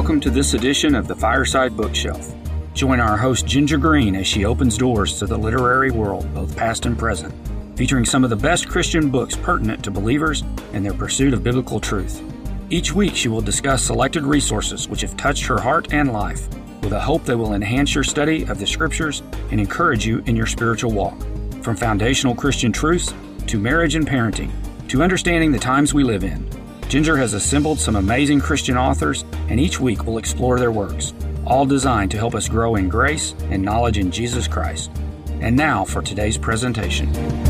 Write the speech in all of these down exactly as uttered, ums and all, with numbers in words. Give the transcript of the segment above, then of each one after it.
welcome to this edition of the Fireside Bookshelf. Join our host Ginger Green as she opens doors to the literary world, both past and present, featuring some of the best Christian books pertinent to believers and their pursuit of biblical truth. Each week she will discuss selected resources which have touched her heart and life, with a hope they will enhance your study of the Scriptures and encourage you in your spiritual walk. From foundational Christian truths to marriage and parenting, to understanding the times we live in, Ginger has assembled some amazing Christian authors, and each week we'll explore their works, all designed to help us grow in grace and knowledge in Jesus Christ. And now for today's presentation.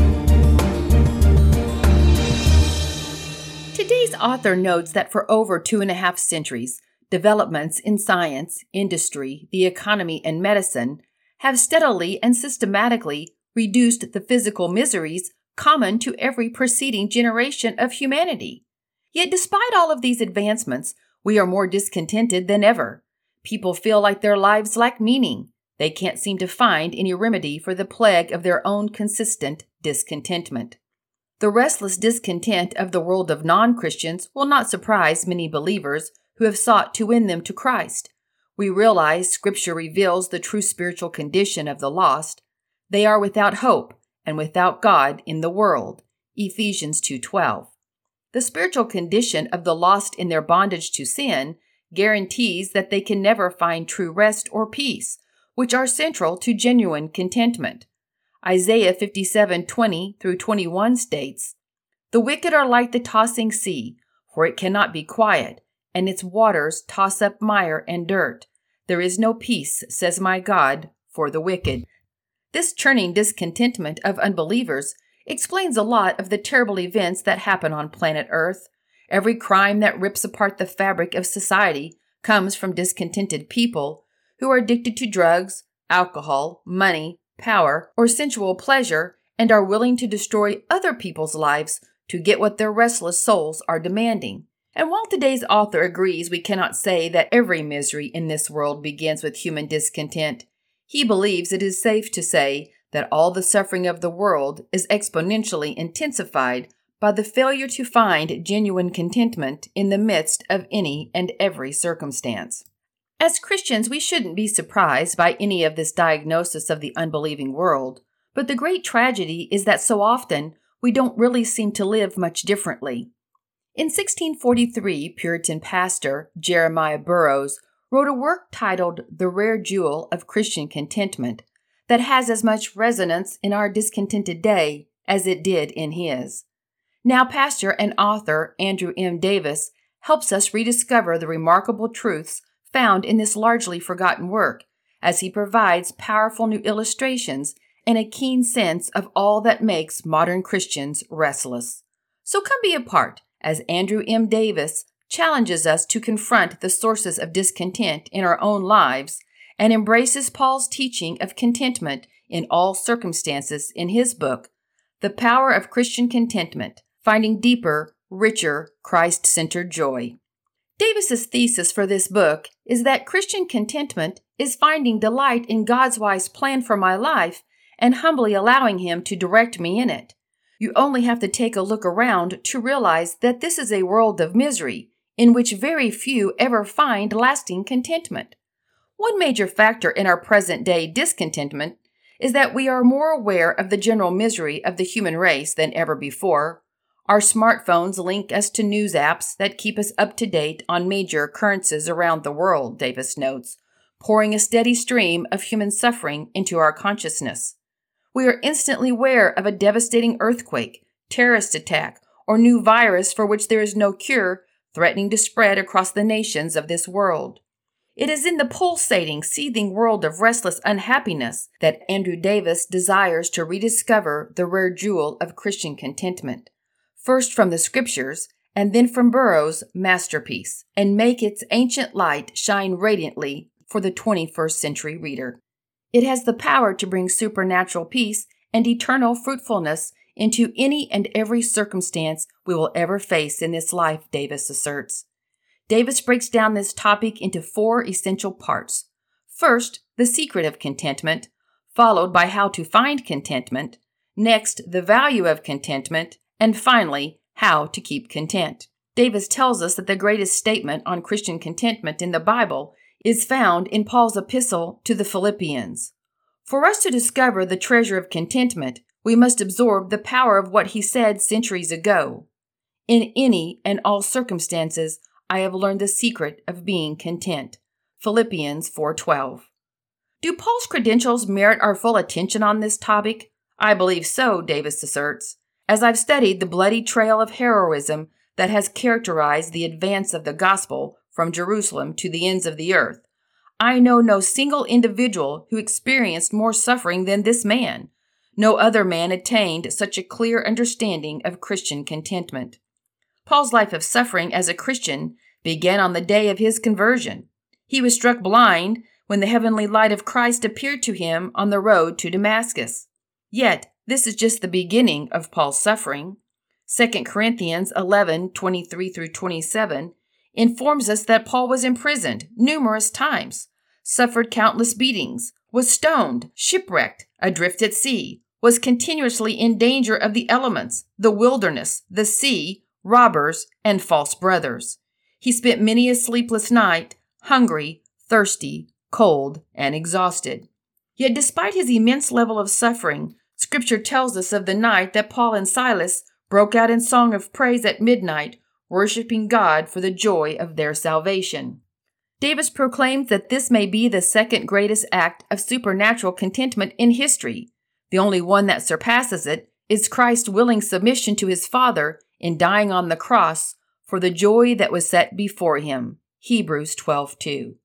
Today's author notes that for over two and a half centuries, developments in science, industry, the economy, and medicine have steadily and systematically reduced the physical miseries common to every preceding generation of humanity. Yet despite all of these advancements, we are more discontented than ever. People feel like their lives lack meaning. They can't seem to find any remedy for the plague of their own consistent discontentment. The restless discontent of the world of non-Christians will not surprise many believers who have sought to win them to Christ. We realize Scripture reveals the true spiritual condition of the lost. They are without hope and without God in the world. Ephesians two twelve. The spiritual condition of the lost in their bondage to sin guarantees that they can never find true rest or peace, which are central to genuine contentment. Isaiah fifty-seven twenty through twenty-one states, "The wicked are like the tossing sea, for it cannot be quiet, and its waters toss up mire and dirt. There is no peace, says my God, for the wicked." This churning discontentment of unbelievers explains a lot of the terrible events that happen on planet Earth. Every crime that rips apart the fabric of society comes from discontented people who are addicted to drugs, alcohol, money, power, or sensual pleasure, and are willing to destroy other people's lives to get what their restless souls are demanding. And while today's author agrees we cannot say that every misery in this world begins with human discontent, he believes it is safe to say that all the suffering of the world is exponentially intensified by the failure to find genuine contentment in the midst of any and every circumstance. As Christians, we shouldn't be surprised by any of this diagnosis of the unbelieving world, but the great tragedy is that so often we don't really seem to live much differently. In sixteen forty-three, Puritan pastor Jeremiah Burroughs wrote a work titled The Rare Jewel of Christian Contentment that has as much resonance in our discontented day as it did in his. Now, pastor and author Andrew M. Davis helps us rediscover the remarkable truths found in this largely forgotten work, as he provides powerful new illustrations and a keen sense of all that makes modern Christians restless. So come be a part as Andrew M. Davis challenges us to confront the sources of discontent in our own lives and embraces Paul's teaching of contentment in all circumstances in his book, The Power of Christian Contentment, Finding Deeper, Richer, Christ-Centered Joy. Davis's thesis for this book is that Christian contentment is finding delight in God's wise plan for my life and humbly allowing Him to direct me in it. You only have to take a look around to realize that this is a world of misery in which very few ever find lasting contentment. One major factor in our present-day discontentment is that we are more aware of the general misery of the human race than ever before. Our smartphones link us to news apps that keep us up to date on major occurrences around the world, Davis notes, pouring a steady stream of human suffering into our consciousness. We are instantly aware of a devastating earthquake, terrorist attack, or new virus for which there is no cure threatening to spread across the nations of this world. It is in the pulsating, seething world of restless unhappiness that Andrew Davis desires to rediscover the rare jewel of Christian contentment, first from the Scriptures and then from Burroughs' masterpiece, and make its ancient light shine radiantly for the twenty-first century reader. It has the power to bring supernatural peace and eternal fruitfulness into any and every circumstance we will ever face in this life, Davis asserts. Davis breaks down this topic into four essential parts. First, the secret of contentment, followed by how to find contentment, next, the value of contentment, and finally, how to keep content. Davis tells us that the greatest statement on Christian contentment in the Bible is found in Paul's epistle to the Philippians. For us to discover the treasure of contentment, we must absorb the power of what he said centuries ago. In any and all circumstances, I have learned the secret of being content. Philippians four twelve. Do Paul's credentials merit our full attention on this topic? I believe so, Davis asserts. As I've studied the bloody trail of heroism that has characterized the advance of the gospel from Jerusalem to the ends of the earth, I know no single individual who experienced more suffering than this man. No other man attained such a clear understanding of Christian contentment. Paul's life of suffering as a Christian began on the day of his conversion. He was struck blind when the heavenly light of Christ appeared to him on the road to Damascus. Yet, this is just the beginning of Paul's suffering. Second Corinthians eleven twenty-three through twenty-seven informs us that Paul was imprisoned numerous times, suffered countless beatings, was stoned, shipwrecked, adrift at sea, was continuously in danger of the elements, the wilderness, the sea, robbers, and false brothers. He spent many a sleepless night, hungry, thirsty, cold, and exhausted. Yet despite his immense level of suffering, Scripture tells us of the night that Paul and Silas broke out in song of praise at midnight, worshiping God for the joy of their salvation. Davis proclaims that this may be the second greatest act of supernatural contentment in history. The only one that surpasses it is Christ's willing submission to his Father in dying on the cross for the joy that was set before him. Hebrews twelve two.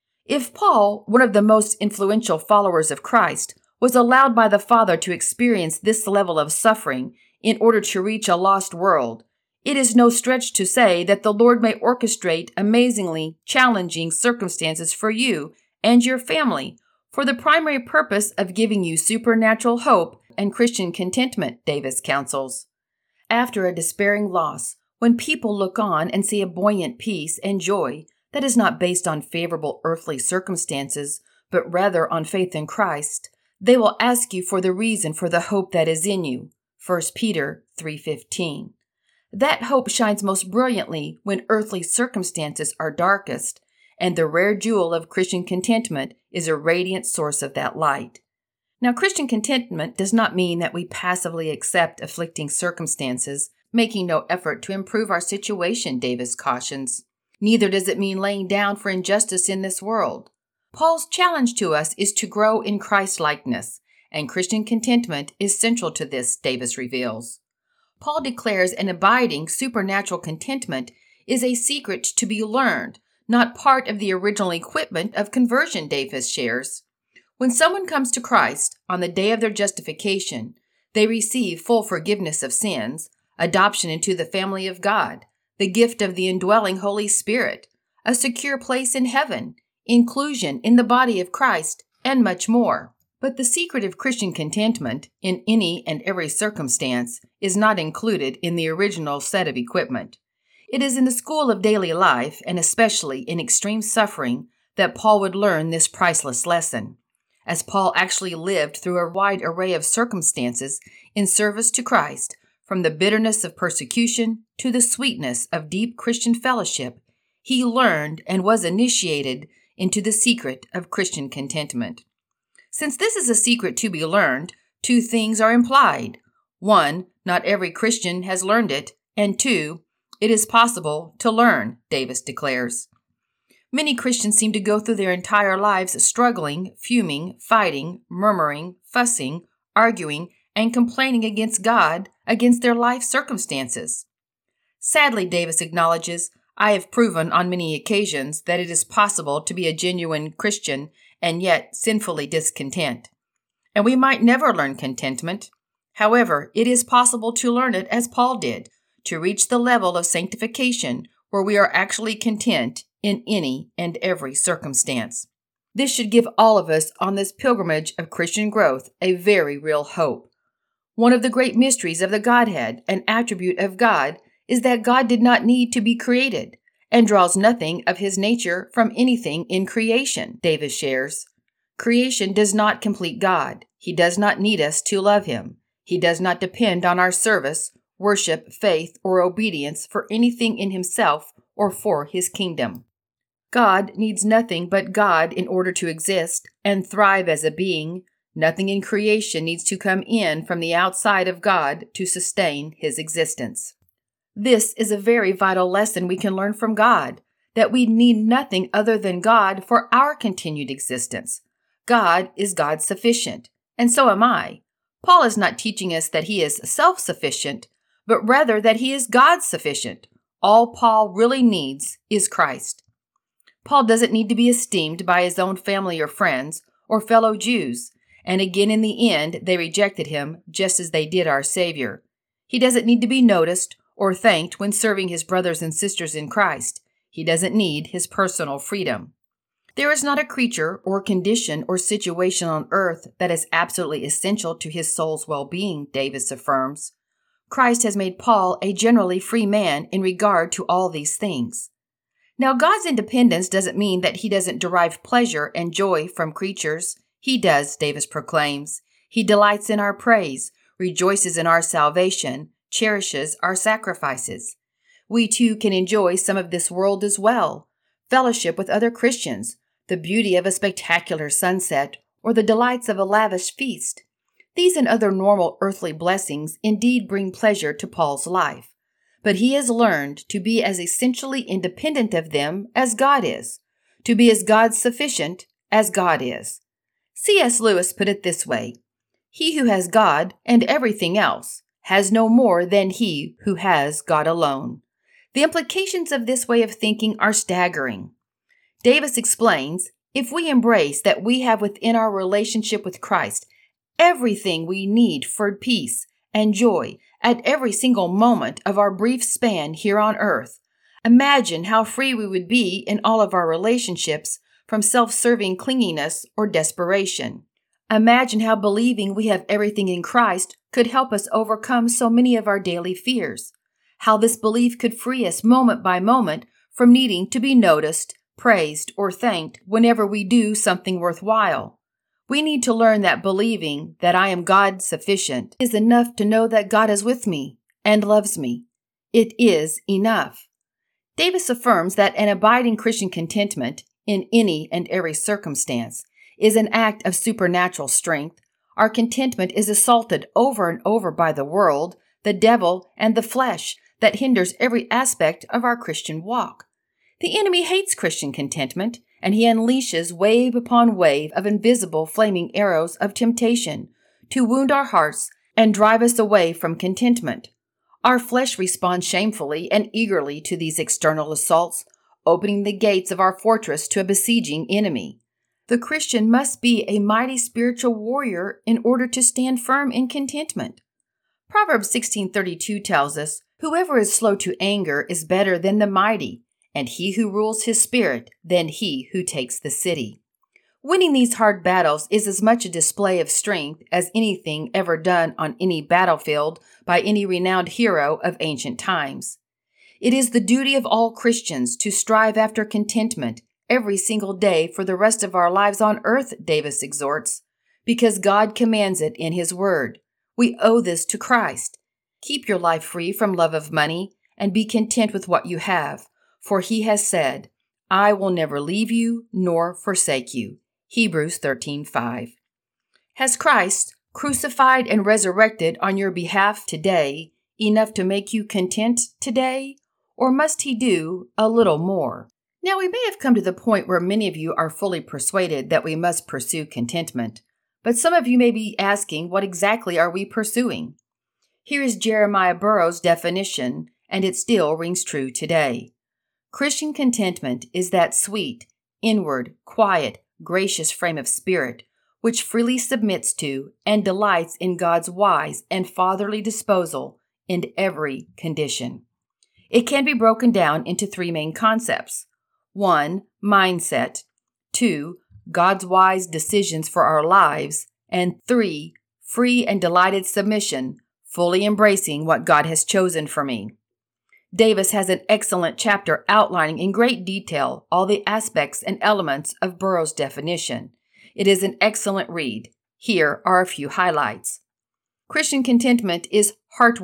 If Paul, one of the most influential followers of Christ, was allowed by the Father to experience this level of suffering in order to reach a lost world, it is no stretch to say that the Lord may orchestrate amazingly challenging circumstances for you and your family for the primary purpose of giving you supernatural hope and Christian contentment, Davis counsels. After a despairing loss, when people look on and see a buoyant peace and joy that is not based on favorable earthly circumstances, but rather on faith in Christ, they will ask you for the reason for the hope that is in you. First Peter three fifteen. That hope shines most brilliantly when earthly circumstances are darkest, and the rare jewel of Christian contentment is a radiant source of that light. Now, Christian contentment does not mean that we passively accept afflicting circumstances, making no effort to improve our situation, Davis cautions. Neither does it mean laying down for injustice in this world. Paul's challenge to us is to grow in Christ-likeness, and Christian contentment is central to this, Davis reveals. Paul declares an abiding supernatural contentment is a secret to be learned, not part of the original equipment of conversion, Davis shares. When someone comes to Christ on the day of their justification, they receive full forgiveness of sins, adoption into the family of God, the gift of the indwelling Holy Spirit, a secure place in heaven, inclusion in the body of Christ, and much more. But the secret of Christian contentment, in any and every circumstance, is not included in the original set of equipment. It is in the school of daily life, and especially in extreme suffering, that Paul would learn this priceless lesson. As Paul actually lived through a wide array of circumstances in service to Christ, from the bitterness of persecution to the sweetness of deep Christian fellowship, he learned and was initiated into the secret of Christian contentment. Since this is a secret to be learned, two things are implied. One, not every Christian has learned it, and two, it is possible to learn, Davis declares. Many Christians seem to go through their entire lives struggling, fuming, fighting, murmuring, fussing, arguing, and complaining against God, against their life circumstances. Sadly, Davis acknowledges, I have proven on many occasions that it is possible to be a genuine Christian and yet sinfully discontent. And we might never learn contentment. However, it is possible to learn it as Paul did, to reach the level of sanctification where we are actually content in any and every circumstance. This should give all of us on this pilgrimage of Christian growth a very real hope. One of the great mysteries of the Godhead, an attribute of God, is that God did not need to be created, and draws nothing of his nature from anything in creation, Davis shares. Creation does not complete God. He does not need us to love him. He does not depend on our service, worship, faith, or obedience for anything in himself or for his kingdom. God needs nothing but God in order to exist and thrive as a being. Nothing in creation needs to come in from the outside of God to sustain his existence. This is a very vital lesson we can learn from God, that we need nothing other than God for our continued existence. God is God-sufficient, and so am I. Paul is not teaching us that he is self-sufficient, but rather that he is God-sufficient. All Paul really needs is Christ. Paul doesn't need to be esteemed by his own family or friends or fellow Jews, and again in the end they rejected him just as they did our Savior. He doesn't need to be noticed or thanked when serving his brothers and sisters in Christ. He doesn't need his personal freedom. There is not a creature or condition or situation on earth that is absolutely essential to his soul's well-being, Davis affirms. Christ has made Paul a generally free man in regard to all these things. Now, God's independence doesn't mean that he doesn't derive pleasure and joy from creatures. He does, Davis proclaims. He delights in our praise, rejoices in our salvation, cherishes our sacrifices. We too can enjoy some of this world as well, fellowship with other Christians, the beauty of a spectacular sunset, or the delights of a lavish feast. These and other normal earthly blessings indeed bring pleasure to Paul's life, but he has learned to be as essentially independent of them as God is, to be as God-sufficient as God is. C S Lewis put it this way: he who has God and everything else has no more than he who has God alone. The implications of this way of thinking are staggering. Davis explains, if we embrace that we have within our relationship with Christ everything we need for peace and joy at every single moment of our brief span here on earth, imagine how free we would be in all of our relationships from self-serving clinginess or desperation. Imagine how believing we have everything in Christ could help us overcome so many of our daily fears. How this belief could free us moment by moment from needing to be noticed, praised, or thanked whenever we do something worthwhile. We need to learn that believing that I am God-sufficient is enough to know that God is with me and loves me. It is enough. Davis affirms that an abiding Christian contentment in any and every circumstance is an act of supernatural strength. Our contentment is assaulted over and over by the world, the devil, and the flesh that hinders every aspect of our Christian walk. The enemy hates Christian contentment, and he unleashes wave upon wave of invisible flaming arrows of temptation to wound our hearts and drive us away from contentment. Our flesh responds shamefully and eagerly to these external assaults, opening the gates of our fortress to a besieging enemy. The Christian must be a mighty spiritual warrior in order to stand firm in contentment. Proverbs sixteen thirty-two tells us, whoever is slow to anger is better than the mighty, and he who rules his spirit than he who takes the city. Winning these hard battles is as much a display of strength as anything ever done on any battlefield by any renowned hero of ancient times. It is the duty of all Christians to strive after contentment every single day for the rest of our lives on earth, Davis exhorts, because God commands it in his word. We owe this to Christ. Keep your life free from love of money and be content with what you have. For he has said, I will never leave you nor forsake you. Hebrews thirteen five. Has Christ, crucified and resurrected on your behalf today, enough to make you content today? Or must he do a little more? Now, we may have come to the point where many of you are fully persuaded that we must pursue contentment, but some of you may be asking, what exactly are we pursuing? Here is Jeremiah Burroughs' definition, and it still rings true today. Christian contentment is that sweet, inward, quiet, gracious frame of spirit which freely submits to and delights in God's wise and fatherly disposal in every condition. It can be broken down into three main concepts. One, mindset. Two, God's wise decisions for our lives. And three, free and delighted submission, fully embracing what God has chosen for me. Davis has an excellent chapter outlining in great detail all the aspects and elements of Burroughs' definition. It is an excellent read. Here are a few highlights. Christian contentment is heart work,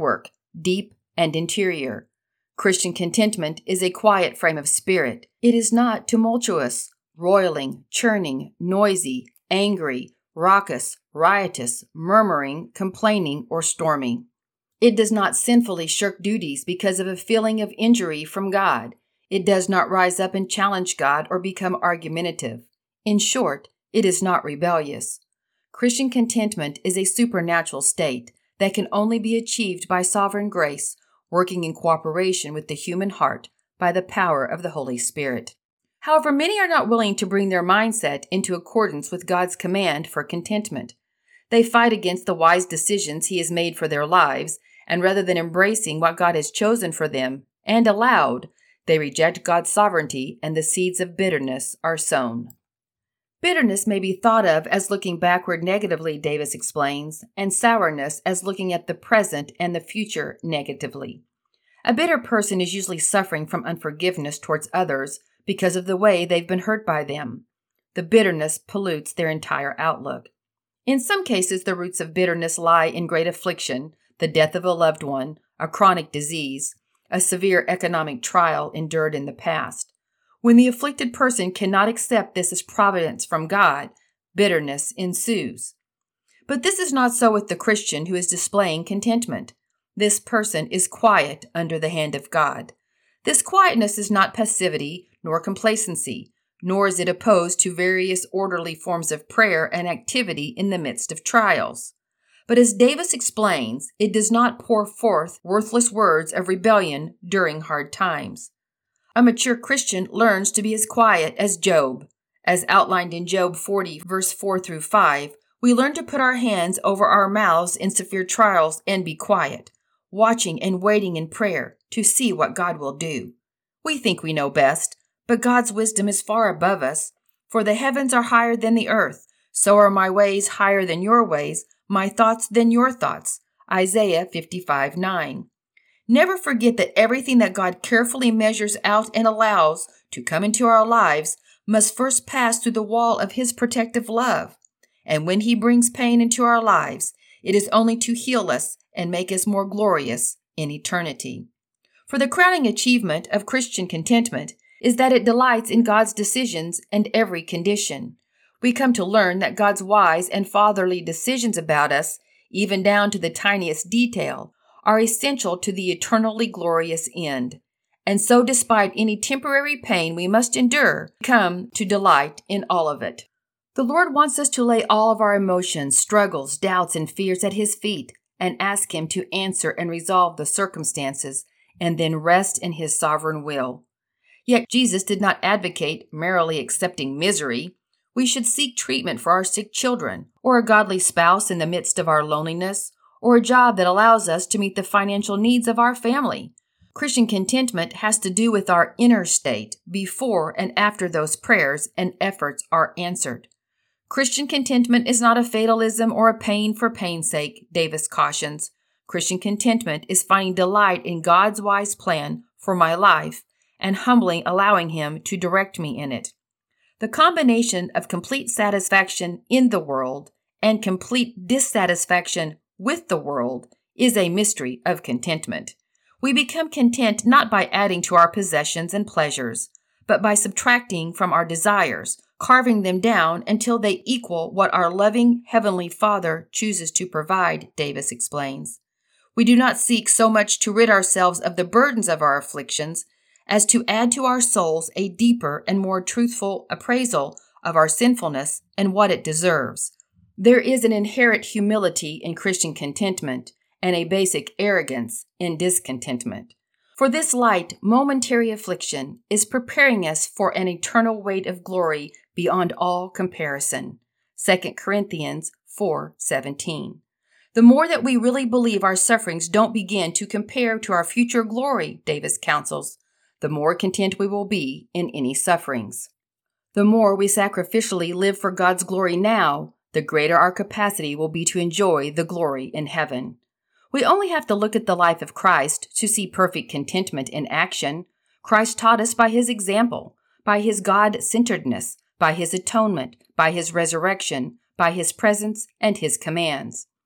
deep and interior. Christian contentment is a quiet frame of spirit. It is not tumultuous, roiling, churning, noisy, angry, raucous, riotous, murmuring, complaining, or storming. It does not sinfully shirk duties because of a feeling of injury from God. It does not rise up and challenge God or become argumentative. In short, it is not rebellious. Christian contentment is a supernatural state that can only be achieved by sovereign grace, working in cooperation with the human heart by the power of the Holy Spirit. However, many are not willing to bring their mindset into accordance with God's command for contentment. They fight against the wise decisions He has made for their lives, and rather than embracing what God has chosen for them and allowed, they reject God's sovereignty, and the seeds of bitterness are sown. Bitterness may be thought of as looking backward negatively, Davis explains, and sourness as looking at the present and the future negatively. A bitter person is usually suffering from unforgiveness towards others because of the way they've been hurt by them. The bitterness pollutes their entire outlook. In some cases, the roots of bitterness lie in great affliction, the death of a loved one, a chronic disease, a severe economic trial endured in the past. When the afflicted person cannot accept this as providence from God, bitterness ensues. But this is not so with the Christian who is displaying contentment. This person is quiet under the hand of God. This quietness is not passivity nor complacency, nor is it opposed to various orderly forms of prayer and activity in the midst of trials. But as Davis explains, it does not pour forth worthless words of rebellion during hard times. A mature Christian learns to be as quiet as Job. As outlined in Job forty, verse four through five, we learn to put our hands over our mouths in severe trials and be quiet, watching and waiting in prayer to see what God will do. We think we know best, but God's wisdom is far above us. For the heavens are higher than the earth, so are my ways higher than your ways, my thoughts than your thoughts. Isaiah fifty-five nine. Never forget that everything that God carefully measures out and allows to come into our lives must first pass through the wall of His protective love. And when He brings pain into our lives, it is only to heal us and make us more glorious in eternity. For the crowning achievement of Christian contentment is that it delights in God's decisions and every condition. We come to learn that God's wise and fatherly decisions about us, even down to the tiniest detail, are essential to the eternally glorious end. And so despite any temporary pain we must endure, come to delight in all of it. The Lord wants us to lay all of our emotions, struggles, doubts, and fears at His feet and ask Him to answer and resolve the circumstances and then rest in His sovereign will. Yet Jesus did not advocate merely accepting misery. We should seek treatment for our sick children, or a godly spouse in the midst of our loneliness, or a job that allows us to meet the financial needs of our family. Christian contentment has to do with our inner state before and after those prayers and efforts are answered. Christian contentment is not a fatalism or a pain for pain's sake, Davis cautions. Christian contentment is finding delight in God's wise plan for my life and humbly allowing Him to direct me in it. The combination of complete satisfaction in the world and complete dissatisfaction with the world is a mystery of contentment. We become content not by adding to our possessions and pleasures, but by subtracting from our desires, carving them down until they equal what our loving Heavenly Father chooses to provide, Davis explains. We do not seek so much to rid ourselves of the burdens of our afflictions as to add to our souls a deeper and more truthful appraisal of our sinfulness and what it deserves. There is an inherent humility in Christian contentment and a basic arrogance in discontentment. For this light, momentary affliction is preparing us for an eternal weight of glory beyond all comparison. Second Corinthians four seventeen. The more that we really believe our sufferings don't begin to compare to our future glory, Davis counsels, the more content we will be in any sufferings. The more we sacrificially live for God's glory now, the greater our capacity will be to enjoy the glory in heaven. We only have to look at the life of Christ to see perfect contentment in action. Christ taught us by His example, by His God-centeredness, by His atonement, by His resurrection, by His presence, and His commands.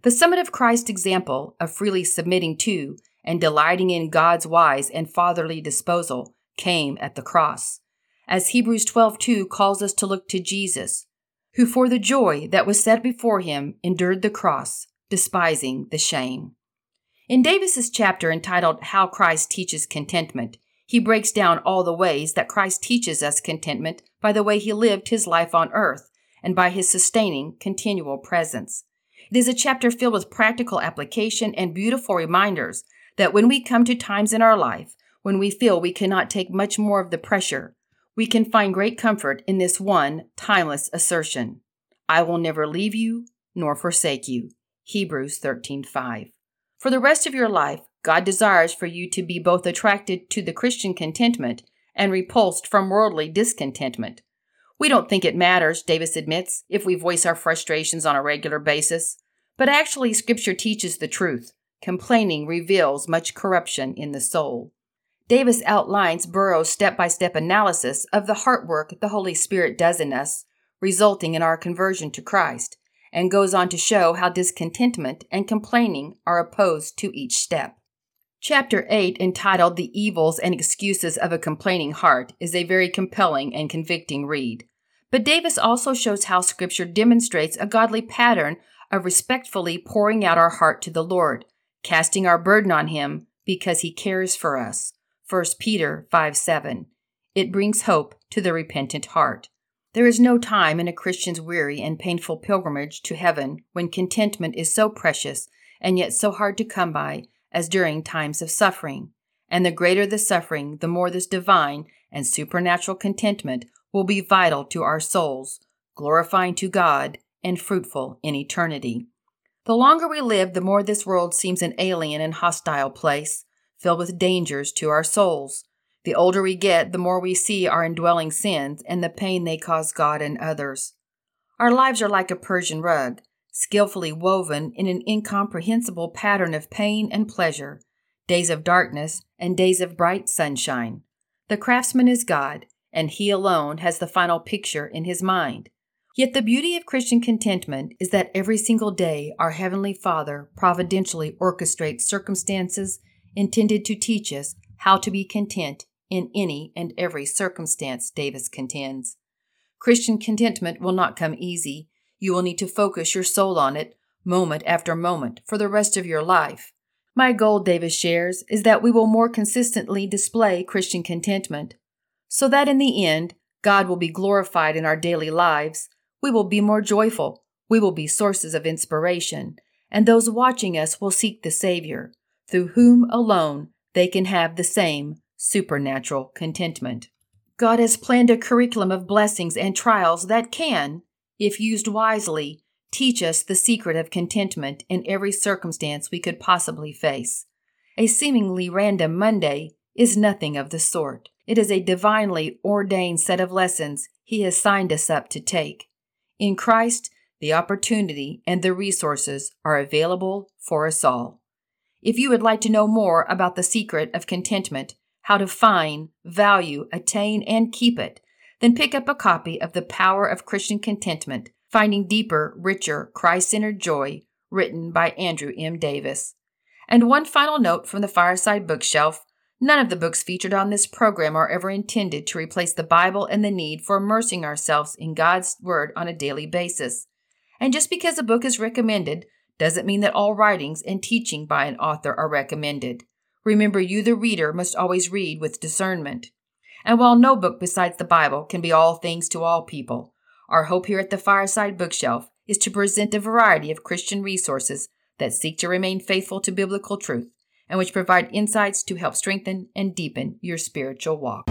The summit of Christ's example of freely submitting to and delighting in God's wise and fatherly disposal came at the cross, as Hebrews twelve two calls us to look to Jesus, who for the joy that was set before him endured the cross, despising the shame. In Davis's chapter entitled How Christ Teaches Contentment, he breaks down all the ways that Christ teaches us contentment by the way he lived his life on earth and by his sustaining continual presence. It is a chapter filled with practical application and beautiful reminders that when we come to times in our life when we feel we cannot take much more of the pressure, we can find great comfort in this one timeless assertion: I will never leave you nor forsake you. Hebrews thirteen five. For the rest of your life, God desires for you to be both attracted to the Christian contentment and repulsed from worldly discontentment. We don't think it matters, Davis admits, if we voice our frustrations on a regular basis. But actually, Scripture teaches the truth. Complaining reveals much corruption in the soul. Davis outlines Burroughs' step-by-step analysis of the heart work the Holy Spirit does in us, resulting in our conversion to Christ, and goes on to show how discontentment and complaining are opposed to each step. Chapter eight, entitled The Evils and Excuses of a Complaining Heart, is a very compelling and convicting read. But Davis also shows how Scripture demonstrates a godly pattern of respectfully pouring out our heart to the Lord, casting our burden on Him because He cares for us. First Peter five seven. It brings hope to the repentant heart. There is no time in a Christian's weary and painful pilgrimage to heaven when contentment is so precious and yet so hard to come by as during times of suffering. And the greater the suffering, the more this divine and supernatural contentment will be vital to our souls, glorifying to God and fruitful in eternity. The longer we live, the more this world seems an alien and hostile place, filled with dangers to our souls. The older we get, the more we see our indwelling sins and the pain they cause God and others. Our lives are like a Persian rug, skillfully woven in an incomprehensible pattern of pain and pleasure, days of darkness and days of bright sunshine. The craftsman is God, and He alone has the final picture in His mind. Yet the beauty of Christian contentment is that every single day our Heavenly Father providentially orchestrates circumstances intended to teach us how to be content in any and every circumstance, Davis contends. Christian contentment will not come easy. You will need to focus your soul on it, moment after moment, for the rest of your life. My goal, Davis shares, is that we will more consistently display Christian contentment, so that in the end, God will be glorified in our daily lives. We will be more joyful. We will be sources of inspiration, and those watching us will seek the Savior, through whom alone they can have the same supernatural contentment. God has planned a curriculum of blessings and trials that can, if used wisely, teach us the secret of contentment in every circumstance we could possibly face. A seemingly random Monday is nothing of the sort. It is a divinely ordained set of lessons He has signed us up to take. In Christ, the opportunity and the resources are available for us all. If you would like to know more about the secret of contentment, how to find, value, attain, and keep it, then pick up a copy of The Power of Christian Contentment, Finding Deeper, Richer, Christ-Centered Joy, written by Andrew M. Davis. And one final note from the Fireside Bookshelf: none of the books featured on this program are ever intended to replace the Bible and the need for immersing ourselves in God's Word on a daily basis. And just because a book is recommended doesn't mean that all writings and teaching by an author are recommended. Remember, you, the reader, must always read with discernment. And while no book besides the Bible can be all things to all people, our hope here at the Fireside Bookshelf is to present a variety of Christian resources that seek to remain faithful to biblical truth and which provide insights to help strengthen and deepen your spiritual walk.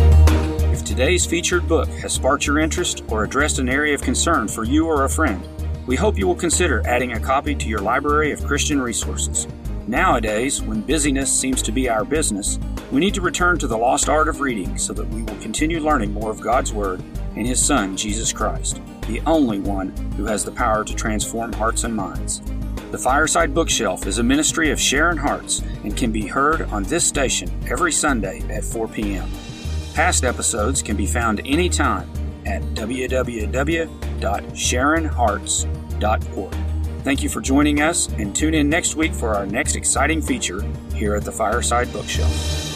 If today's featured book has sparked your interest or addressed an area of concern for you or a friend, we hope you will consider adding a copy to your library of Christian resources. Nowadays, when busyness seems to be our business, we need to return to the lost art of reading so that we will continue learning more of God's Word and His Son, Jesus Christ, the only one who has the power to transform hearts and minds. The Fireside Bookshelf is a ministry of Sharon Hearts and can be heard on this station every Sunday at four p.m. Past episodes can be found anytime at w w w dot sharon hearts dot org. Thank you for joining us, and tune in next week for our next exciting feature here at the Fireside Bookshelf.